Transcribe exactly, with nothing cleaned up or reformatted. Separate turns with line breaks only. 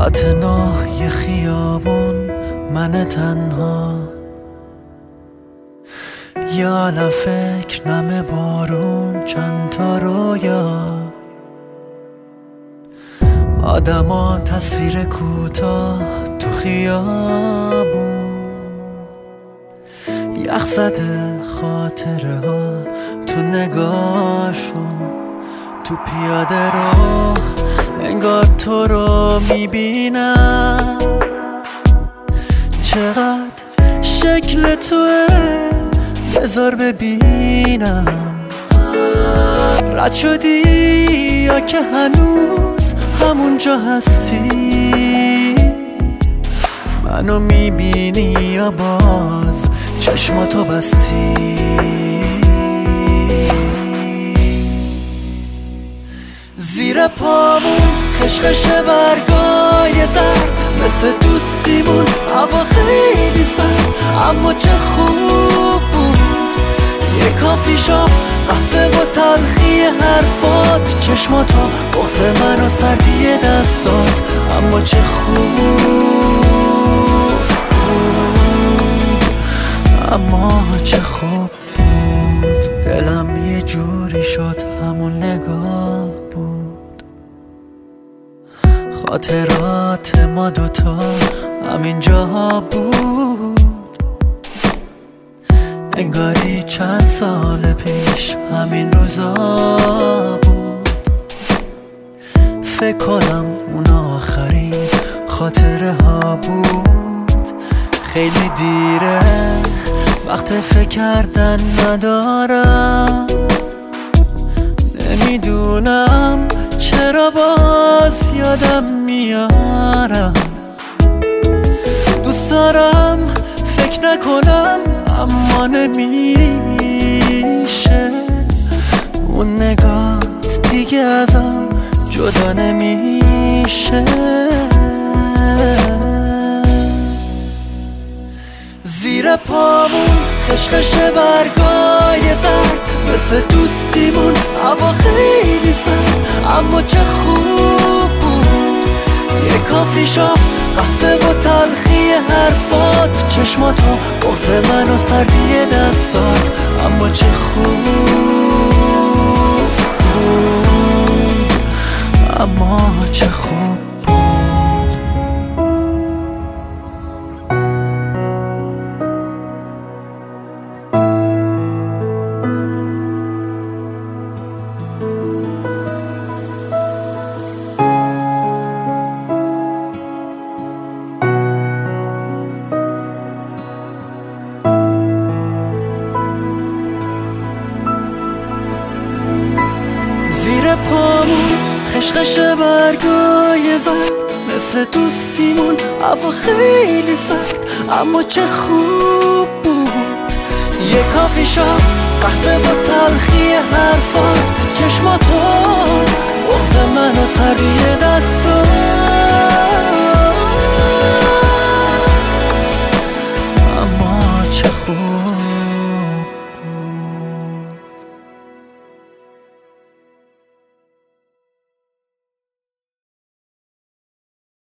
ساعت نه یه خیابون، من تنها، یه عالم فکر، نم بارون، چند تا رویا، آدما، تصویر کوتاه تو خیابون، یخ زده خاطره ها تو نگاهشون، تو پیاده رو انگار تو رو میبینم، چقدر شکل توه بذار ببینم، رد شدی یا که هنوز همونجا هستی، منو میبینی یا باز چشماتو بستی. زیر پامون خشخش برگای زرد، مثل دوستیمون هوا خیلی سرد، اما چه خوب بود یه کافی شاپ، قهوه و تلخی حرفات، چشماتا، بغض من و سردی دستات، اما چه خوب بود، اما چه خوب بود. دلم یه جوری شد همون نگاه بود، خاطرات ما دوتا همینجا بود، انگاری چند سال پیش همین روزا بود. فکر کنم اون آخرین خاطره ها بود، خیلی دیره وقت فکر کردن ندارم، نمیدونم چرا باز یادم میارم، دوست دارم فکر نکنم اما نمیشه، اون نگات دیگه ازم جدا نمیشه. زیر پامون خشخش برگای زرد، مثل دوستیمون هوا خیلی سرد، اما چه خوب بود یه کافی شاپ، قهوه و تلخی حرفات، چشماتو، بغض من و سردی دستات، اما چه خوب بود، اما چه خوب بود. زیر پامون خشخش برگای زرد، مثل دوستیمون هوا خیلی سرد، اما چه خوب بود یه کافی شاپ، قهوه و تلخی حرفات، چشماتو، بغض من و سردی دستات.